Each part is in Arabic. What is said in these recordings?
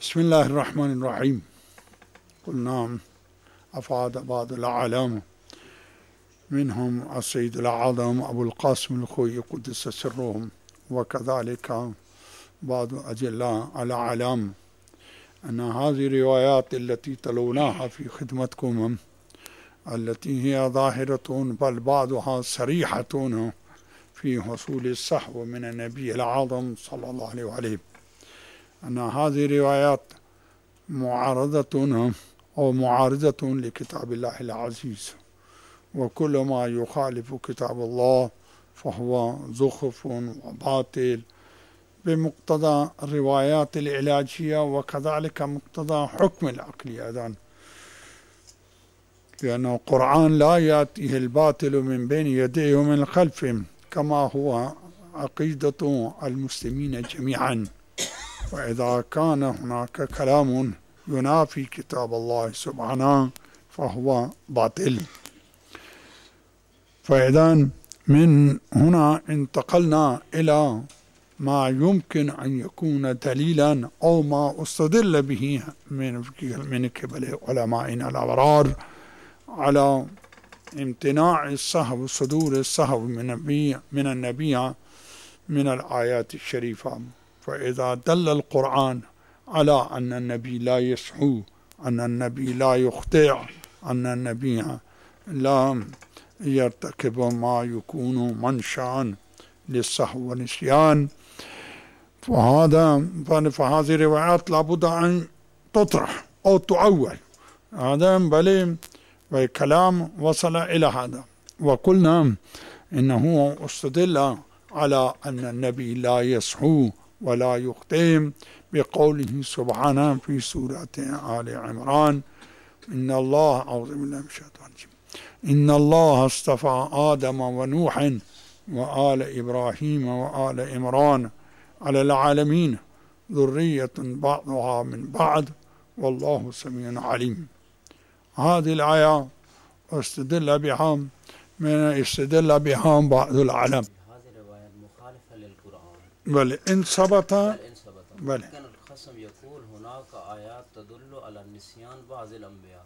بسم الله الرحمن الرحيم. قلنا أفاد بعض الأعلام منهم السيد الأعظم أبو القاسم الخوئي قدس سرهم، وكذلك بعض أجلاء الأعلام، أن هذه الروايات التي تلوناها في خدمتكم التي هي ظاهرة بل بعضها صريحة في حصول الصحو من النبي الأعظم صلى الله عليه وآله، أن هذه الروايات معارضة أو معارضة لكتاب الله العزيز، وكل ما يخالف كتاب الله فهو زخف وباطل بمقتضى الروايات العلاجية، وكذلك مقتضى حكم العقل أيضا، لأن القرآن لا يأتيه الباطل من بين يديه ومن خلفه كما هو عقيدة المسلمين جميعا. وإذا كان هناك كلام ينافي كتاب الله سبحانه فهو باطل. فإذا من هنا انتقلنا إلى ما يمكن أن يكون دليلا أو ما استدل به من قبل علمائنا الأبرار على امتناع السهو صدور السهو من النبي من الآيات الشريفة. فإذا دل القرآن على أن النبي لا يسهو، أن النبي لا يخطئ، أن النبي لا يرتكب ما يكون منشأ للسهو والنسيان، فهذه الروايات لابد أن تطرح أو تؤول. هذا بل والكلام وصل إلى هذا، وقلنا إنه استدل على أن النبي لا يسهو ولا يخطئ بقوله سبحانه في سورة آل عمران: إن الله أعوذ بالله من الشيطان الرجيم إن الله اصطفى آدم ونوحا وآل إبراهيم وآل عمران على العالمين ذرية بعضها من بعض والله سميع عليم. هذه الآية استدل بها بعض العلماء. هذه الرواية مخالفة للقرآن بل إن ثبت لكن الخصم يقول هناك آيات تدل على النسيان بعض الأنبياء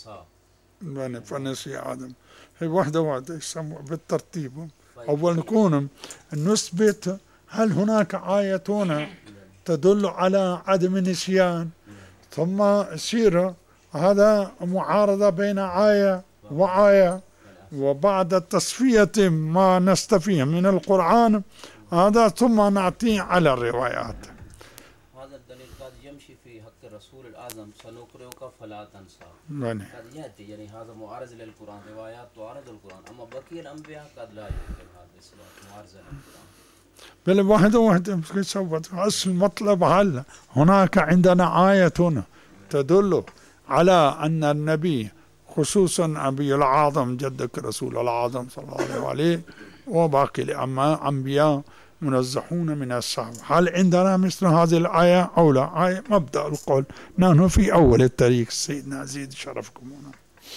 فنسي آدم. هي واحدة يسمى بالترتيب. أول نكون نثبت هل هناك آية تدل على عدم النسيان، ثم يصير هذا معارضة بين آية وآية، وبعد التصفية ما نستفيه من القرآن هذا ثم نعطيه على الروايات. هذا الدليل قد يمشي في حق الرسول الأعظم سنقرئك فلا تنسى، قد يأتي يعني هذا معارض للقرآن، روايات تعارض القرآن، أما بقية الأنبياء قد لا يمكن هذا معارضة للقرآن. بل واحدة أصل المطلب هل هناك عندنا آية تدل على أن النبي خصوصا النبي الأعظم جدك رسول الأعظم صلى الله عليه وآله وباقي الأنبياء منزحون من السهو، هل عندنا مثل هذه الآية أو لا؟ آية مبدأ القول، نحن في أول الطريق سيدنا زيد شرفكم هنا.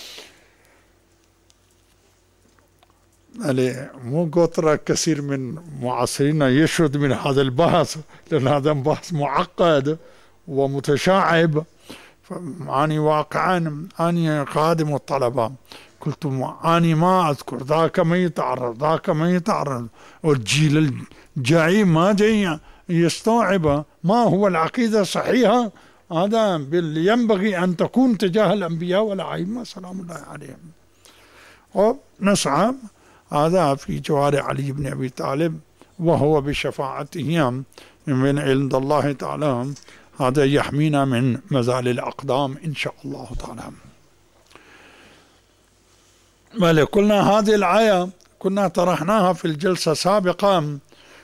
مو قطرة كثير من معاصرين يشرد من هذا البحث، لأن هذا بحث معقد ومتشعب. أني واقعا أني خادم الطلبة قلت أني ما أذكر ذاك ما يتعرض والجيل الجاي ما جاي يستوعب ما هو العقيدة الصحيحة. هذا ينبغي أن تكون تجاه الأنبياء والأئمة سلام الله عليهم. ونسعى هذا في جوار علي بن أبي طالب، وهو بشفاعته من عند الله تعالى هذا يحمينا من مزال الأقدام إن شاء الله تعالى. بل قلنا هذه الآية كنا طرحناها في الجلسة السابقة،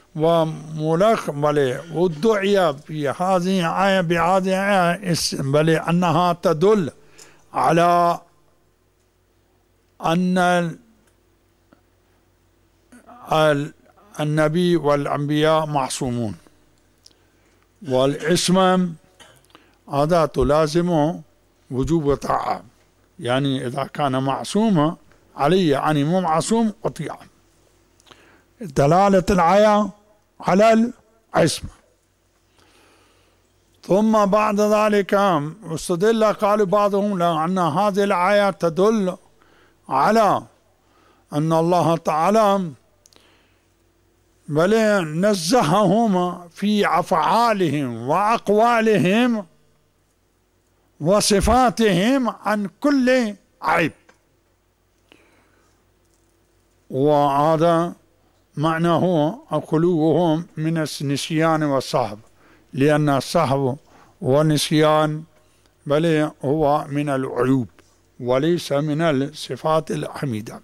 وادعي في هذه الآية بهذه الآية بل أنها تدل على أن النبي والأنبياء معصومون، والعصمة هذا تلازم وجوب طاعة، يعني إذا كان معصوما عليه يعني مو معصوم قطيعة. دلالة الآية على العصمة. ثم بعد ذلك استدل قال بعضهم لأن هذه الآية تدل على أن الله تعالى بل نزههم في أفعالهم وأقوالهم وصفاتهم عن كل عيب، وهذا معناه خلوهم من النسيان والسهو، لأن السهو والنسيان بل هو من العيوب وليس من الصفات الحميدة.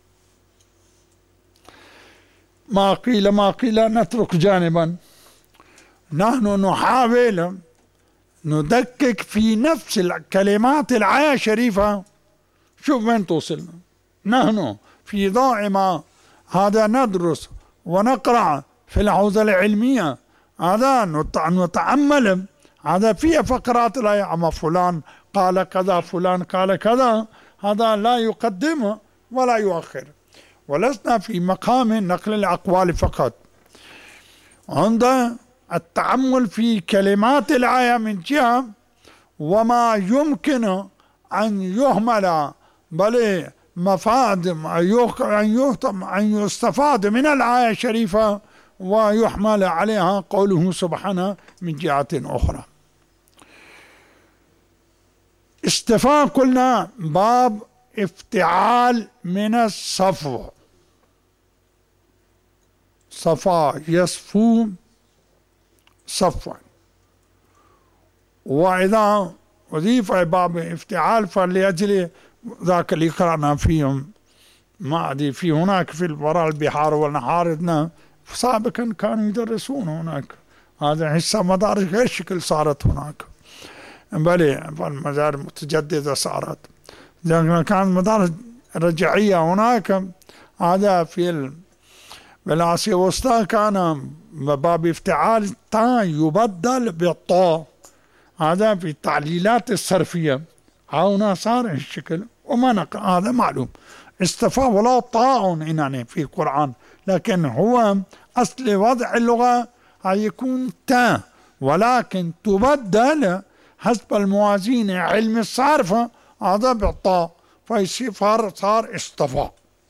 ما قيل نترك جانبا، نحن نحاول ندقق في نفس الكلمات الآية الشريفة، شوف وين توصلنا. نحن في ضوء ما هذا ندرس ونقرأ في الحوزة العلمية، هذا نتأمل، هذا فيه فقرات الآية، أما فلان قال كذا فلان قال كذا، هذا لا يقدم ولا يؤخر، ولسنا في مقام نقل الأقوال فقط. عند التأمل في كلمات الآية من جهة، وما يمكن أن يهمل بل مفاد أن يستفاد من الآية الشريفة ويحمل عليها قوله سبحانه من جهة أخرى. استفاء قلنا باب افتعال من الصفو، صفا يصفو صفوا، وإذا أضيف باب افتعال فلأجل ذاك اللي قرأنا فيهم، ما أدري في هناك في وراء البحار والنهار سابقا كانوا يدرسون هناك، هذا هسه مدارس غير شكل صارت هناك، بل المدارس متجددة صارت، كانت مدارس رجعية هناك. هذا في بالآسيا الوسطى كان باب افتعال تا يبدل بالطاء، هذا في التعليلات الصرفية، هنا صار الشكل وما نقل، هذا معلوم. استفاء ولا طاء إنني في القرآن، لكن هو أصل وضع اللغة هيكون تا، ولكن تبدل حسب الموازين علم الصرف هذا بالطاء، فيصير صار استفاء.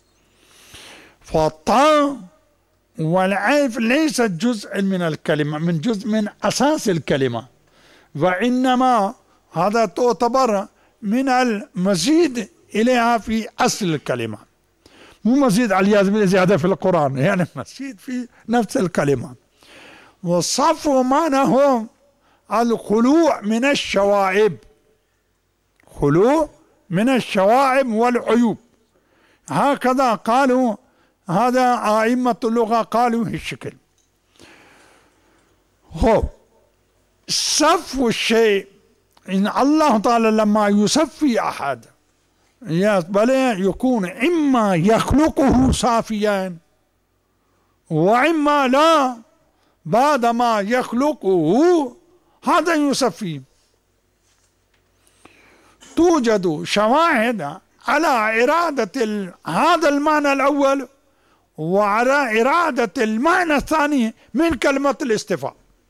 فالطاء والعيف ليست جزء من الكلمة، من جزء من أساس الكلمة، وإنما هذا تعتبر من المزيد إليها في أصل الكلمة، مو مزيد عليها زيادة في القرآن، يعني مزيد في نفس الكلمة. والصفو معناه الخلوع من الشوائب، خلوع من الشوائب والعيوب، هكذا قالوا، هذا أئمة اللغة قالوا هالشكل. هو صفو الشيء، إن الله تعالى لما يصفي أحد بل يكون إما يخلقه صافيا وإما لا، بعدما يخلقه هذا يصفي. توجد شواهد على إرادة هذا المعنى الأول وعلى إرادة المعنى الثاني من كلمة الاستفاء.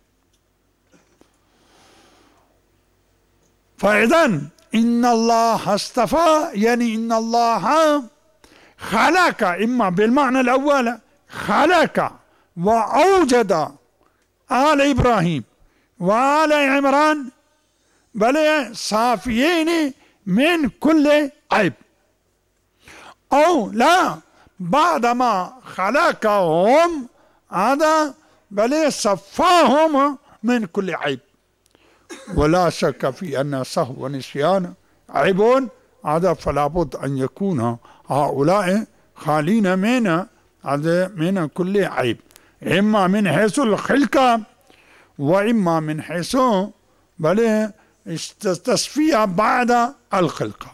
فإذا إن الله اصطفى يعني إن الله خلق، إما بالمعنى الأول خلق وأوجد آل إبراهيم وآل عمران بل صافيين من كل عيب، أو لا بعدما خلقهم هذا بل صفاهم من كل عيب. ولا شك في أن سهو ونسيان عيب، هذا فلا بد أن يكون هؤلاء خالين من كل عيب، إما من حيث الخلقة وإما من حيث بل التصفية بعد الخلقة.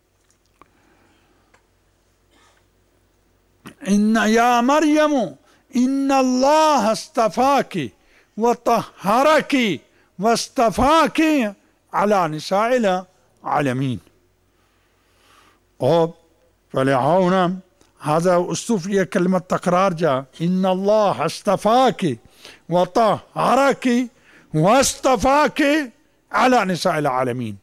إن يا مريم إن الله اصطفاك وطهرك واصطفاك على نساء العالمين. فلهنا هذا استفي كلمة تكرار جاء، إن الله اصطفاك وطهرك واصطفاك على نساء العالمين.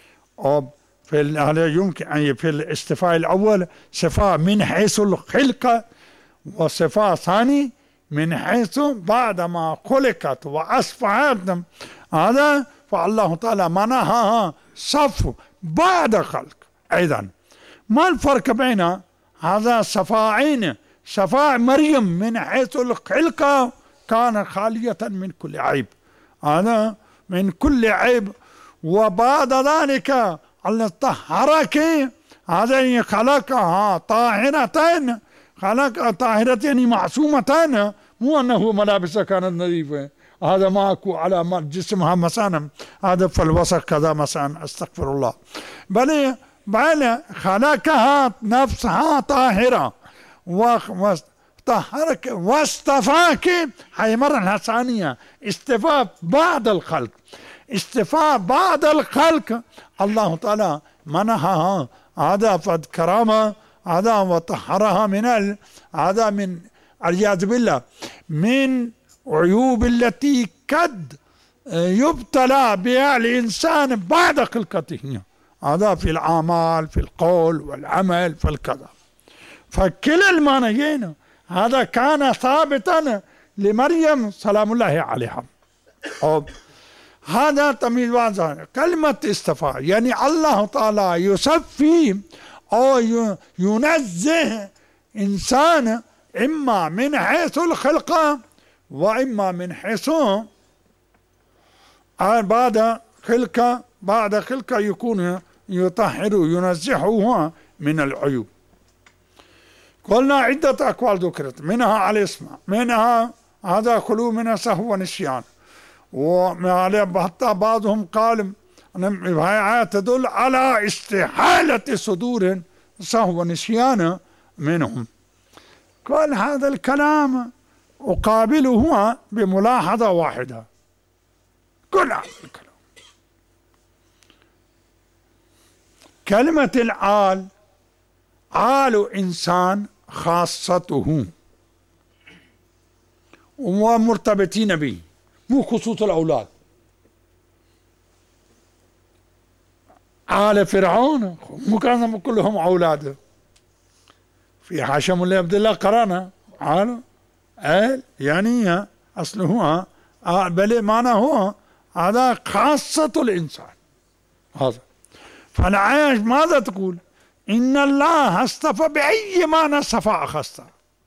هذا يمكن أن في الاصطفاء الأول صفة من حيث الخلقة، وصفة ثاني من حيث بعدما خلقت وأصبحت، هذا فالله تعالى منحها صف بعد خلق. أيضا ما الفرق بين هذا صفاعين؟ صفاء مريم من حيث الخلقة كان خالية من كل عيب، هذا من كل عيب، وبعد ذلك الله طهرك، هذا خلقها طاهرة، خلقها طاهرة يعني معصومة، مو أنه ملابسها كانت نظيفة، هذا ماكو على جسمها مثلا هذا في الوسط كذا مثلا، استغفر الله، بل خلقها نفسها طاهرة وطهرك واصطفاك. هي مرة ثانية استفاء بعد الخلق، استفاء بعد الخلق الله تعالى منحها هذا فد كرامة، هذا وطهرها من هذا من العياذ بالله من عيوب التي قد يبتلى بها الإنسان بعد خلقته، هذا في الأعمال، في القول والعمل، في الكذا. فكلا المعنيين هذا كان ثابتا لمريم سلام الله عليها. هذا تمييز واضح. كلمة استفاء يعني الله تعالى يصفي أو ينزه إنسان إما من حيث الخلقة وإما من حيث بعد خلقة يكون يطهر ينزحه من العيوب. قلنا عدة أقوال ذكرت، منها على الاسم، منها هذا خلو من سهو ونسيان، وحتى بعضهم قال أن هي تدل على استحالة صدور سهو ونسيان منهم. قال هذا الكلام أقابله بملاحظة واحدة، كل هذا الكلام كلمة العال، عال إنسان خاصته ومرتبطين به، مو خصوص الأولاد. آل فرعون مو كانوا كلهم أولاده، في حاشم الله عبد الله قرانا عال يعني أصله بل معنى هو هذا خاصة الإنسان هذا. فالآية ماذا تقول؟ إن الله اصطفى بأي معنى الصفاء خاصة،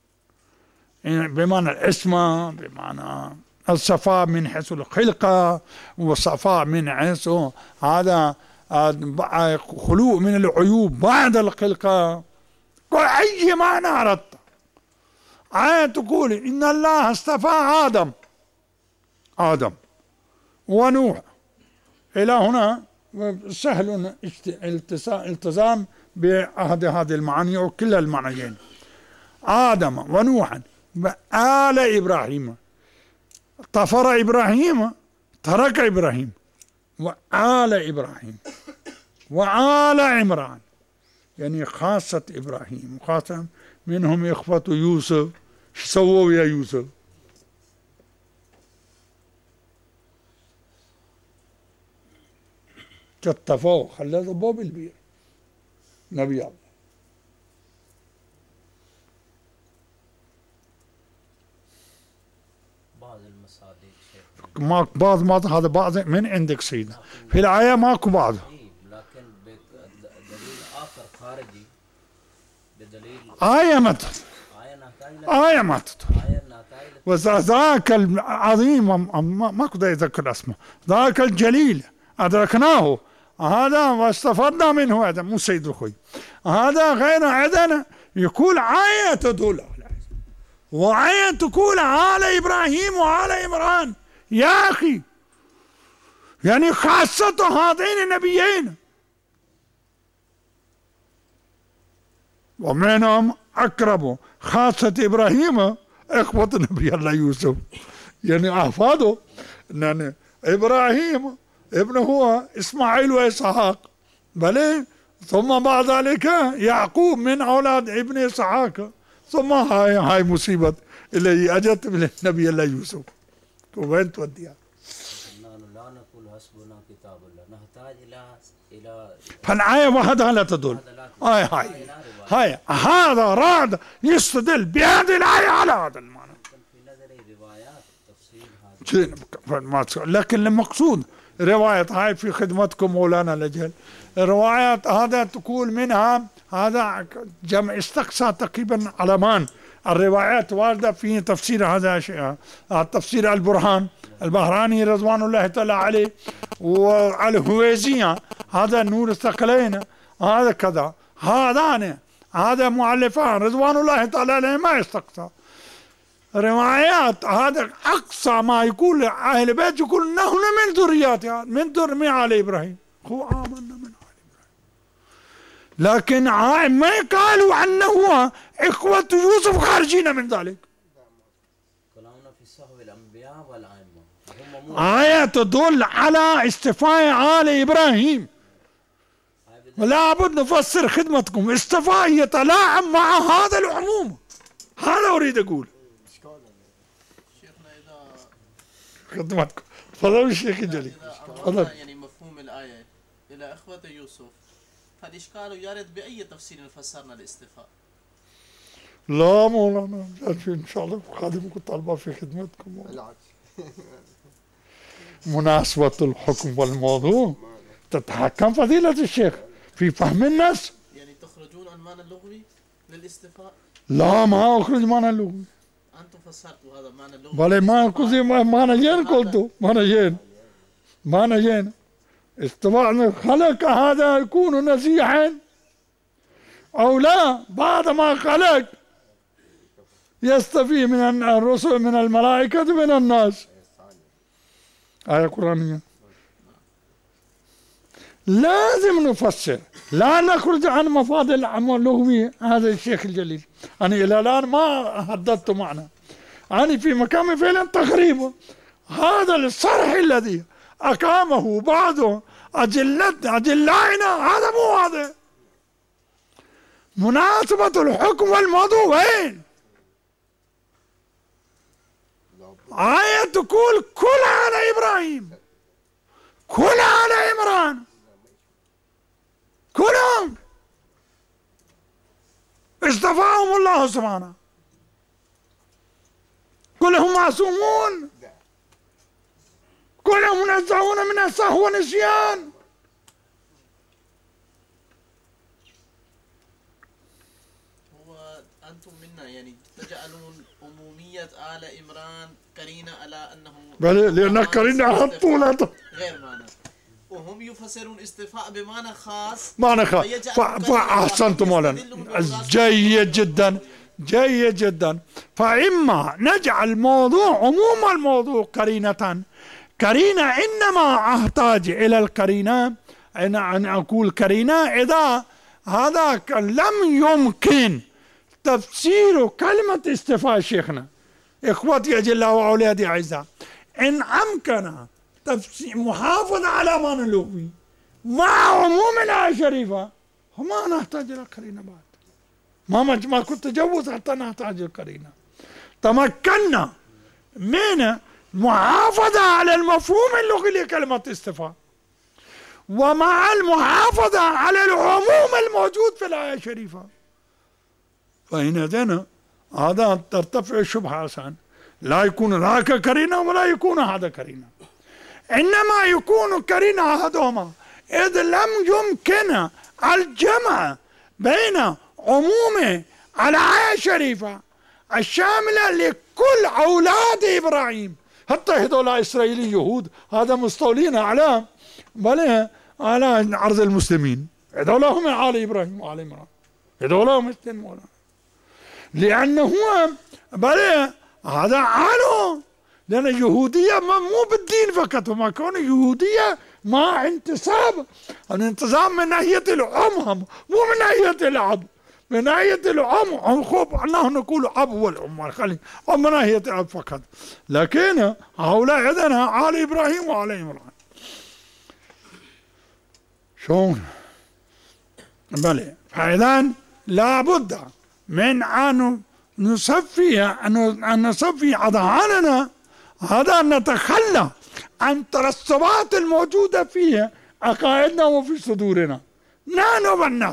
بمعنى الاسم، بمعنى الصفاء من حيث الخلقة، والصفاء من حيث هذا خلوء من العيوب بعد الخلقة، أي معنى أردت. آية تقول إن الله اصطفى آدم ونوح، إلى هنا سهل التزام بعهد هذه المعاني أو كلا المعنيين، آدم ونوحا وآل إبراهيم، طفر إبراهيم ترك إبراهيم، وآل إبراهيم وآل عمران يعني خاصة إبراهيم، وخاصة منهم إخوة يوسف. شو سووا يا يوسف؟ كتفوه خلاه ضبوه بالبير نبي الله. بعض المصادق بعض هذا بعض من عندك سيدنا، في الآية ماكو بعض، لكن بدليل آخر خارجي، بدليل آية ماتت وذاك العظيم ما كنت أذكر اسمه، ذاك الجليل أدركناه هذا واستفدنا منه، هذا مو سيد الخوي، هذا غير عدن يقول آية تدل على، وآية تقول آل إبراهيم وآل عمران. يا أخي يعني خاصة هذين النبيين، ومنهم أقرب خاصة إبراهيم إخوة نبي الله يوسف، يعني أحفاده يعني إبراهيم ابنه هو إسماعيل وإسحاق، بل ثم بعد ذلك يعقوب من أولاد ابن إسحاق، ثم هاي مصيبة اللي أجت من نبي الله يوسف. وين توديها؟ نحتاج إلى فالآية وحدها لا تدل. هاي هذا راد يستدل بهذه الآية على هذا المعنى. لكن المقصود رواية هاي في خدمتكم مولانا لجل، روايات هذا تقول منها هذا جمع استقصى تقريبا علمان الروايات واردة في تفسير هذا شيء، تفسير البرهان البهراني رضوان الله تعالى عليه، والهويزية هذا نور الثقلين هذا كذا، هذا مؤلفان رضوان الله تعالى عليه ما يستقصى. روايات هذا أقصى ما يقول أهل البيت يقول نحن من ذرياتها من ذرية علي إبراهيم، هو آمنا من علي إبراهيم، لكن ما قالوا أنه إخوة يوسف خارجين من ذلك. كلامنا في صحب الأنبياء والأئمة آية تدل على استفاء آل إبراهيم، ولا بد نفسر خدمتكم استفاء يتلاعب مع هذا العموم، هذا أريد أقول. خدمتكم تفضلوا الشيخ الجليل. تفضل. يعني مفهوم الآية إلى إخوة يوسف، فالإشكال يرد بأي تفسير فسرنا الاستفاء؟ لا مولانا إن شاء الله خادمكم طالبة في خدمتكم. مناسبة الحكم والموضوع تتحكم فضيلة الشيخ في فهم الناس. يعني تخرجون عن معنى اللغوي للاستفاء؟ لا ما أخرج معنى اللغوي. أنتم فسرتوا هذا معنى اللغوي. بل ما كذي معنى جين قلتوا معنى جين استواء خلق هذا يكون نزيحا أو لا بعد ما خلق يستفي من الرسل من الملائكة من الناس. آية قرآنية لازم نفسر، لا نخرج عن مفاد العمل اللغوي. هذا الشيخ الجليل أنا إلى الآن ما حددت معنى، أنا في مقام فعلا تقريبا هذا الصرح الذي أقامه بعض أجلائنا هذا مو هذا. مناسبة الحكم والموضوع وين؟ آية تقول كل على إبراهيم كل على عمران كلهم اصطفاهم الله سبحانه، كلهم معصومون، كلهم منزهون من السهو والنسيان. هو أنتم منا يعني تجعلون أمومية آل عمران قرينة على أنه بل لأن قرينة حطوا لا غير معنى، وهم يفسرون استفاء بمعنى خاص معنى خاص. فأحسنتم مولانا جيد جدا جيد جدا. فإما نجعل الموضوع عموم الموضوع قرينة إنما أحتاج إلى القرينة أن أقول قرينة إذا هذا لم يمكن تفسير كلمة استفاء شيخنا إخوتي أجلاء وأولادي أعزاء، إن أمكن تفسير محافظة على معنى اللغوي مع عموم الآية الشريفة فما نحتاج إلى قرينة بعد، ما كنت تجوز حتى نحتاج القرينة. تمكنا من محافظة على المفهوم اللغوي لكلمة استفاء ومع المحافظة على العموم الموجود في الآية الشريفة، فإن هذا ترتفع الشبهة أسان، لا يكون ذاك قرينة ولا يكون هذا قرينة، إنما يكون قرينة أحدهما إذ لم يمكن الجمع بين عموم الآية الشريفة الشاملة لكل أولاد إبراهيم، حتى هذول إسرائيلي يهود هذا مستولين على عرض المسلمين، هذول هم آل إبراهيم وآل عمران، هذول هم مسلمون، لأنه هذا عالم، لأن اليهودية مو بالدين فقط، وما كون يهودية مع انتساب، الانتساب من ناحية الأم مو من ناحية الأب، من ناحية الأم خب أنه نقول أب والأم خلي أو من ناحية الأب فقط، لكن هؤلاء إذن آل إبراهيم وآل عمران. شلون؟ بلى، فإذن لابد من أن نصفي أذهاننا، هذا أن نتخلى عن الترسبات الموجودة فيه عقائدنا وفي صدورنا، نحن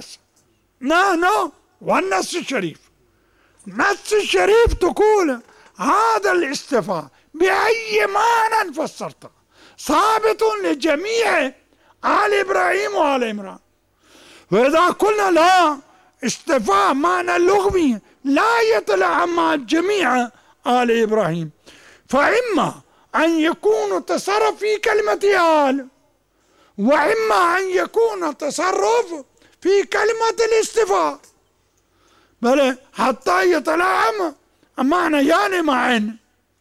والنص الشريف. النص الشريف تقول هذا الاستفاء بأي معنى فسرته ثابت لجميع آل إبراهيم وآل عمران. وإذا قلنا لا، استفاء معنى لغوي لا يطلع مع جميع آل إبراهيم، فإما أن يكون تصرف في كلمة آل، وإما أن يكون تصرف في كلمة الاستفاء، بل حتى يطلع معنى يعني معا.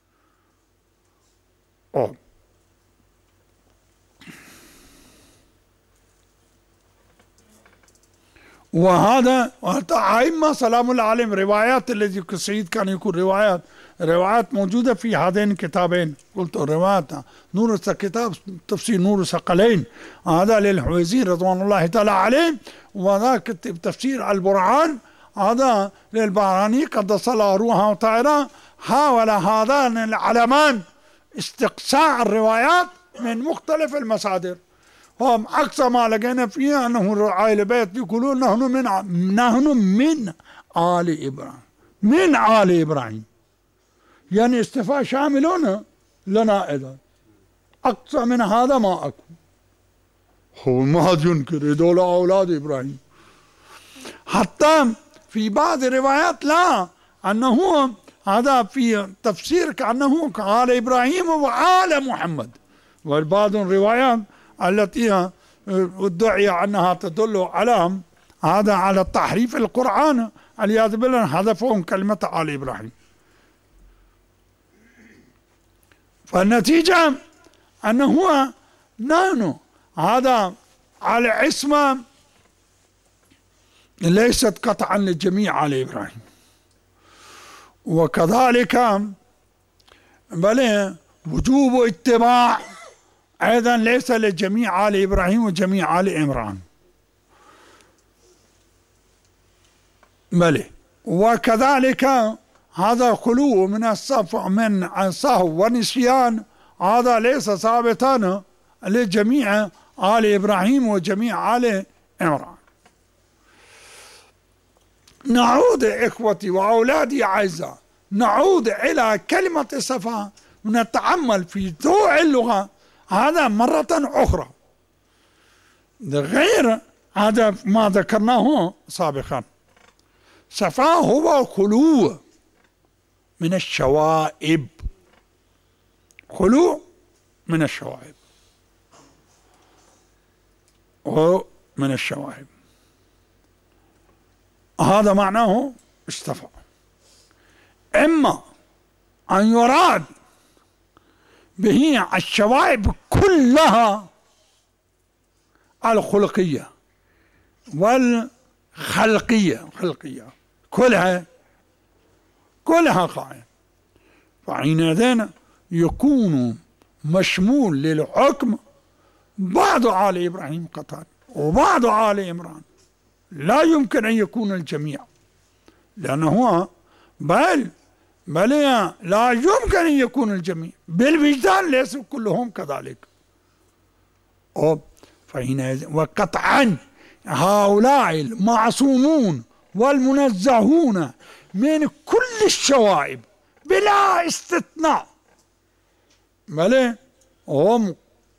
وهذا أئمة سلام الله عليهم روايات التي السيد كان يقول روايات موجودة في هذين الكتابين. قلت روايات نور كتاب تفسير نور الثقلين هذا للحويزي رضوان الله تعالى عليه، وذاك تفسير البرهان هذا للبرهاني قدس الله روحه تعالى. حاول هذان العلمان استقصاء الروايات من مختلف المصادر، هم أقصى ما لقينا فيها أنه آل البيت يقولون نحن من آل إبراهيم، من آل إبراهيم، يعني استفاء شاملون لنا أيضا. أقصى من هذا ما أكو، هو ما ينكر هذول أولاد إبراهيم. حتى في بعض الروايات لا، أنه هذا في تفسير كأنه آل إبراهيم وآل محمد. وبعض الروايات التي ادعي أنها تدل على هذا على تحريف القرآن والعياذ بالله حذفهم كلمة آل إبراهيم. فالنتيجة أنه نحن هذا على عصمة ليست قطعا لجميع آل إبراهيم، وكذلك بل وجوب اتباع أيضا ليس لجميع آل إبراهيم وجميع آل عمران، بل وكذلك هذا خلو من السهو والنسيان هذا ليس ثابتا لجميع آل إبراهيم وجميع آل عمران. نعود إخوتي وأولادي أعزاء، نعود إلى كلمة الصفاء ونتأمل في ضوء اللغة هذا مرة أخرى، غير هذا ما ذكرناه سابقا. صفاء هو خلو من الشوائب، خلو من الشوائب، ومن الشوائب هذا معناه استفاء. إما أن يراد به الشوائب كلها الخلقية والخلقية كلها قائمة، فحينئذ يكون مشمول للحكم بعض آل إبراهيم قطعا وبعض آل عمران، لا يمكن أن يكون الجميع، لأنه بل لا يمكن أن يكون الجميع بالوجدان، ليسوا كلهم كذلك. فحينئذ وقطعا هؤلاء المعصومون والمنزهون من كل الشوائب بلا استثناء، بل هم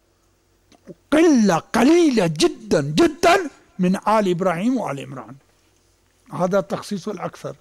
قليلة جدا جدا من آل إبراهيم وآل عمران. هذا التخصيص الأكثر.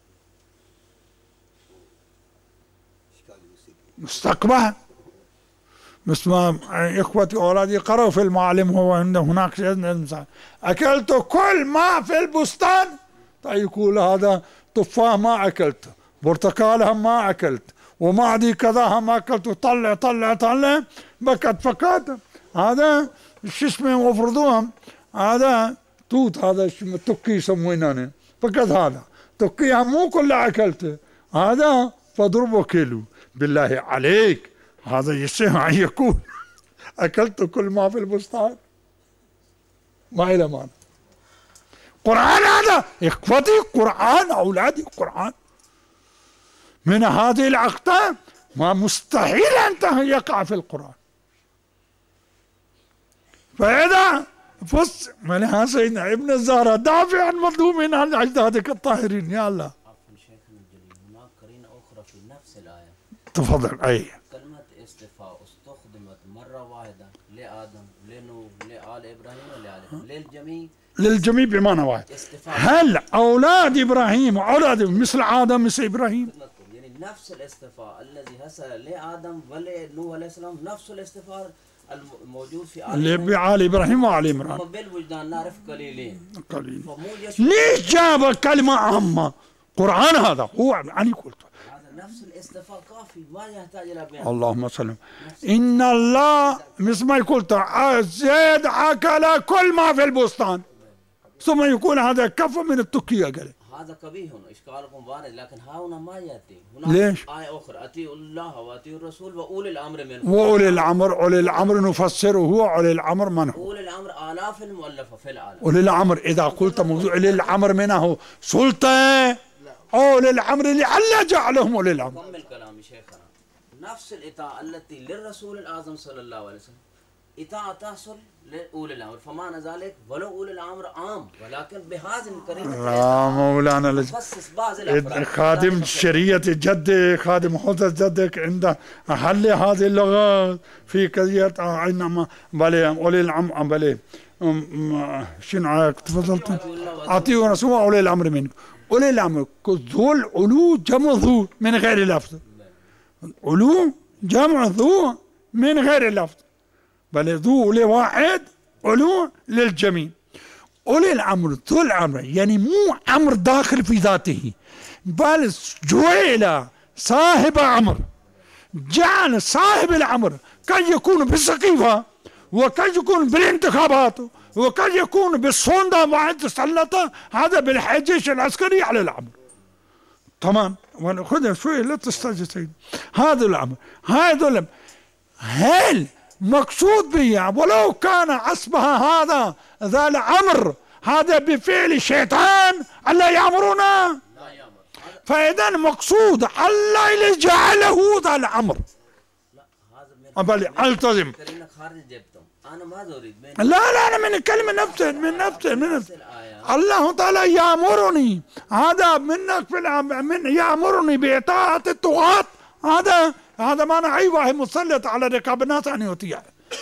مستقبح مثل ما إخوتي وأولادي قرأوا في المعلم، هو هناك شيء أكلت كل ما في البستان، طيب يقول هذا تفاح ما أكلت، برتقال ما أكلت، وما عندي كذا ما أكلت، وطلع طلع طلع بكت فكت. هذا شو اسمه مفرضوهم، هذا توت، هذا تكي يسمونه فقط، هذا تكي مو كله أكلته، هذا فاضربه كيلو. بالله عليك هذا يصح أن يكون أكلت كل ما في البستان؟ ما إلى معنى. قرآن هذا إخوتي، قرآن أولادي، قرآن من هذه الأخطاء ما مستحيل أن يقع في القرآن. فإذا فص ملها سيدنا ابن الزهراء دافع عن مظلومين عن أجدادك الطاهرين. يا الله. شيخنا الجليل هناك قرينة أخرى في نفس الآية. تفضل. أي كلمة استفاء استخدمت مرة واحدة لآدم لنوح لآل إبراهيم ولآل للجميع. للجميع بمعنى واحد. هل أولاد إبراهيم وأولاد مثل آدم مثل إبراهيم؟ يعني نفس الاستفاء الذي حصل لآدم ولنوح عليه السلام نفس الاستفاء الموجود في آل إبراهيم وآل عمران. بالوجدان نعرف قليلين. ليش جاب كلمة عامة؟ قرآن هذا هو أنا قلت هذا نفس الاستفاء كافي ما يحتاج إلى بيان. اللهم صل. إن الله مثل ما قلت زيد أكل كل ما في البستان ثم يكون هذا كف من التكية. قال هذا كبير إشكالكم وارد لكن هنا ما يأتي. ليش؟ آية أخرى أطيعوا الله وأطيعوا الرسول وأولي الأمر منكم. وأولي الأمر أولي الأمر نفسره هو أولي الأمر من هو؟ أولي الأمر آلاف المؤلفة في العالم. أولي الأمر إذا قلت موضوع أولي الأمر منه سلطة أولي الأمر لعل جعلهم أولي الأمر. كمل كلامي شيخنا. نفس الإطاعة التي للرسول الأعظم صلى الله عليه وسلم إطاعة تحصل لأولي الأمر فمعنى ذلك ولو أولي الأمر عام ولكن بهذه الكلمة لا مولانا خصص بعض الأفراد. خادم شريعة جدك خادم حدث جدك عنده حل هذه اللغات في قضية إنما بلي أولي الأمر بلي شنو تفضلت أعطيه رسول أولي الأمر منك. أولي الأمر ذو العلو جمع ذو من غير لفظ. علو جمع ذو من غير لفظ بل ذو لواحد علو للجميع. أولي الأمر ذو الأمر يعني مو أمر داخل في ذاته بل جعل صاحب أمر. جعل صاحب الأمر قد يكون بالسقيفة وقد يكون بالانتخابات وقد يكون بالصندة واحد سلطة هذا بالحجيش العسكري على الأمر. تمام خذها شوي لا تستعجل. هذا الأمر هذا الأمر هل مقصود به ولو كان عصبها هذا ذا الأمر هذا بفعل شيطان ألا يأمرنا فإذا مقصود الله اللي جعله ذا الأمر. بل التزم. أنا ما أريد لا أنا من الكلمة نفسه من الله تعالى يأمرني هذا منك من يأمرني بإطاعة الطغاة هذا ما أي واحد مسلط على رقاب الناس أن يطيع.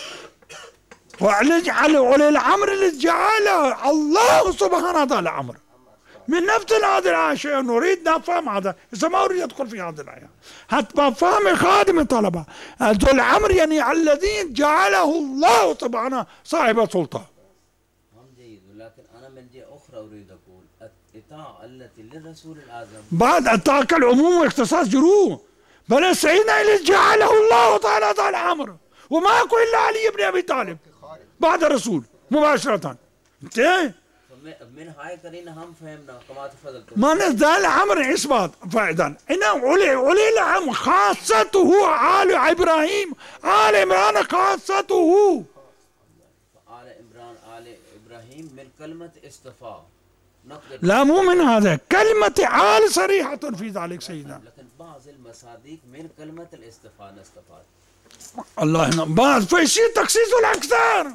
وعلى أولي الأمر اللي جعله الله سبحانه وتعالى الأمر من نفس هذه الآية نريد نفهم هذا إذا ما أريد أدخل في هذه الآية حتى فهم خادم الطلبة. ذو الأمر يعني الذين جعله الله سبحانه صاحب سلطة. جيد ولكن أنا من جهة أخرى أريد أقول الإطاعة التي للرسول الأعظم بعد الطاعة العموم واختصاص جروه بل سيدنا اللي جعله الله تعالى ذا الأمر وما أكو إلا علي بن أبي طالب بعد الرسول مباشرة. انتهى من هاي قرينة هم فهمنا كما تفضلت ما نزل أمر إثبات فإذا إن أولي الأمر خاصته آل إبراهيم آل عمران خاصته آل إبراهيم من كلمة استفاء لا مو من هذا كلمة آل صريحة في ذلك سيدنا لكن بعض المصادق من كلمة الاستفاء نستفاد الله بعض فيصير تخصيص الأكثر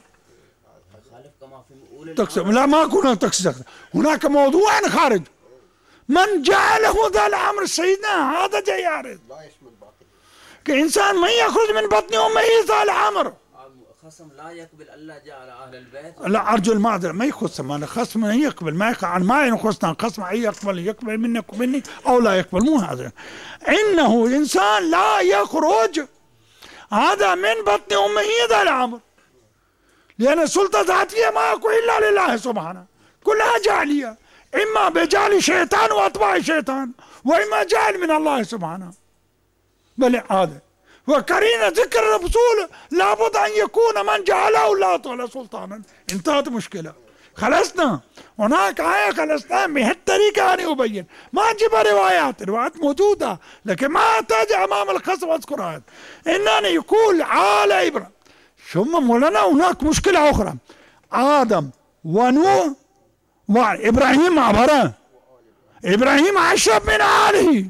لا ما كنا تخصيص هناك موضوع خارج من جعله ذا الأمر سيدنا هذا جاي يعرض كإنسان ما يخرج من بطن أمه ذا الأمر خصم لا يقبل الله جعل أهل البيت لا أرجو المعذرة ما يخصم أنا خصم ما يقبل ما عن ما ينخصنا خصم يقبل منك ومني أو لا يقبل مو هذا إنه إنسان لا يخرج هذا من بطن أمه ذا الأمر لأن السلطة ذاتية ما أكو إلا لله سبحانه كلها جعلية إما بجعل شيطان وأتباع شيطان وإما جعل من الله سبحانه بل هذا وكرينا ذكر الرسول لابد أن يكون من جعله الله تعالى سلطانا. انتهت مشكلة خلصنا هناك آية خلصنا بهالطريقة أنا أبين ما أجيب روايات موجودة لكن ما أحتاج أمام الخصم أذكر آيات إنني يقول آل إبراهيم ثم مولانا هناك مشكلة أخرى آدم ونوح وإبراهيم عبره إبراهيم أشرف من آله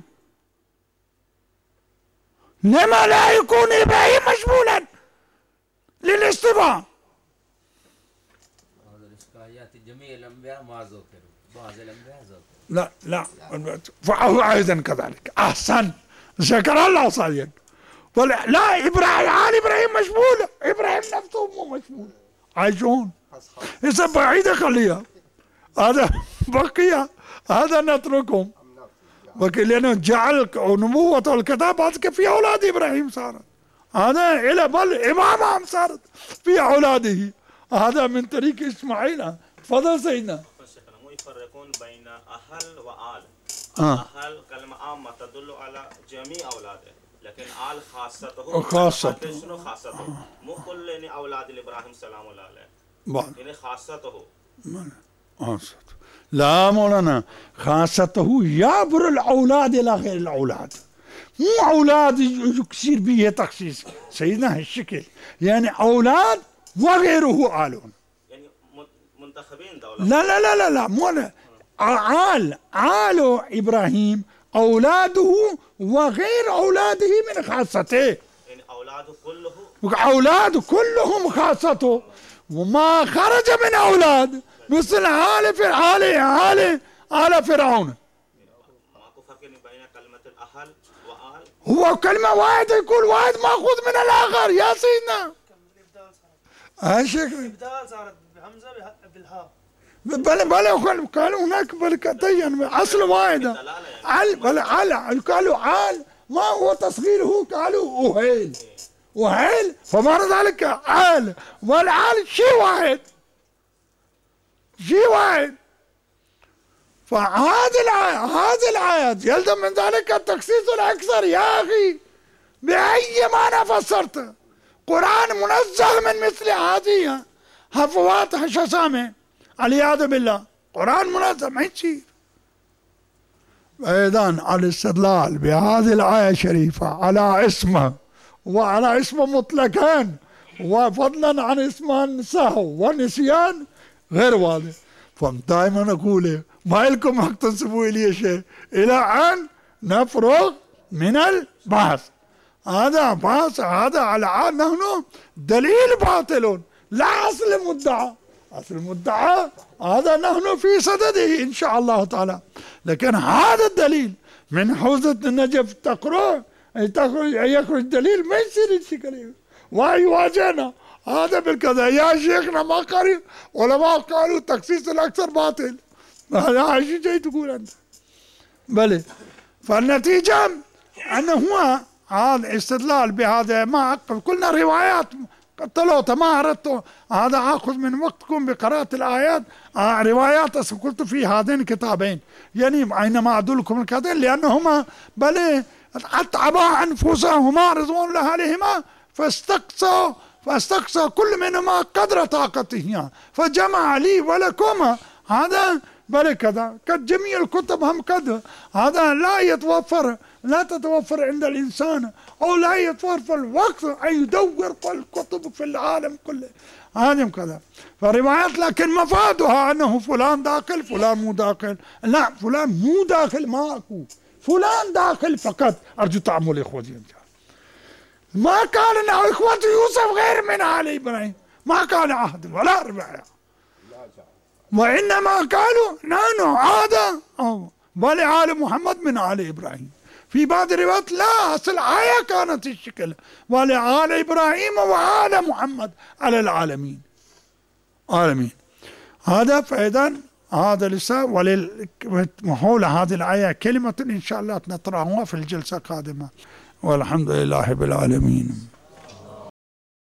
لما لا يكون إبراهيم مشمولا للاصطفاء يأتي جميع الأنبياء ما ذكروا بعض الأنبياء ذكروا. لا فهو أيضا كذلك. أحسن، شكر الله صديق. لا إبراهيم، آل إبراهيم مشمولة، إبراهيم نفسه مو مشمولة، عايشون. إذا بعيدة خليها، هذا بقية، هذا نتركهم. لأنه جعل نبوة الكتاب هذا في أولاد إبراهيم صارت، هذا إلى بل إمامهم صارت في أولاده، هذا من طريق إسماعيل. تفضل سيدنا. مو يفرقون بين أهل وآل. أهل كلمة عامة تدل على جميع أولاده، لكن آل خاصته. شنو خاصته؟ مو كل أولاد إبراهيم سلام الله عليه. يعني خاصته. لا مولانا، خاصته يعبر الأولاد إلى غير الأولاد، مو أولاد يصير به تخصيص سيدنا هالشكل، يعني أولاد وغيره آلون، يعني منتخبين دولة. لا مو آل إبراهيم أولاده وغير أولاده من خاصته، يعني أولاده كلهم خاصته، وما خرج من أولاد مثل آل فرعون. ماكو فرق بين كلمة الأهل وآل؟ هو كلمة واحدة، يقول واحد مأخوذ من الآخر يا سيدنا. الإبدال صارت بحمزة بالهاء. بل قالوا هناك بلكتين أصل واحدة. قالوا عال، ما هو تصغيره؟ قالوا وهيل، فمعنى ذلك عال والعال شيء واحد. فهذه الآيات يلزم من ذلك التخصيص الأكثر يا أخي، بأي معنى فسرت قرآن منزه من مثل هذه هفوات هشاشامة، والعياذ بالله، قرآن منزه ما يصير. أيضا الاستدلال بهذه الآية الشريفة على اسمه وعلى اسمه مطلقا، وفضلا عن اسمه السهو والنسيان غير واضح. فدائما أقول ما لكم حق تنسبوا إلي شيء إلى أن نفرغ من البحث. هذا بحث، هذا على نحن دليل باطل لا أصل مدعى. أصل المدعى هذا نحن في صدده إن شاء الله تعالى، لكن هذا الدليل من حوزة النجف يخرج دليل ما يصير الشكل ويواجهنا هذا بالكذا. يا شيخنا ما قريب ولا ما قالوا التخصيص الأكثر باطل، هذا شيء جاي تقول أنت. بلى، فالنتيجة أنه هو هذا استدلال بهذا ما قلنا روايات قلت ما أردت هذا أخذ من وقتكم بقراءة الآيات. روايات قلت في هذين الكتابين، يعني أينما أدلكم الكتابين، لأنهما بل أتعبا أنفسهما رضوان الله عليهما فاستقصى كل منهما قدر طاقته، فجمع لي ولكما هذا بل كذا. كجميع الكتب هم كذا، هذا لا تتوفر عند الإنسان، أو لا يتوفر الوقت أن يدور كل الكتب في العالم كله، هذا كذا. فروايات لكن مفادها أنه فلان داخل فلان مو داخل. لا، فلان مو داخل ماكو، فلان داخل فقط. أرجو تعمل إخوتي، ما قال أن إخوة يوسف غير من آل إبراهيم، ما قال عهد ولا رباية، وإنما قالوا نحن هذا بل آل محمد من آل إبراهيم. في بعض الروايات لا، أصل آية كانت الشكل ولآل إبراهيم وآل محمد على العالمين عالمين. هذا فإذا هذا لسه وحول هذه الآية كلمة إن شاء الله نطرحها في الجلسة القادمة، والحمد لله رب العالمين.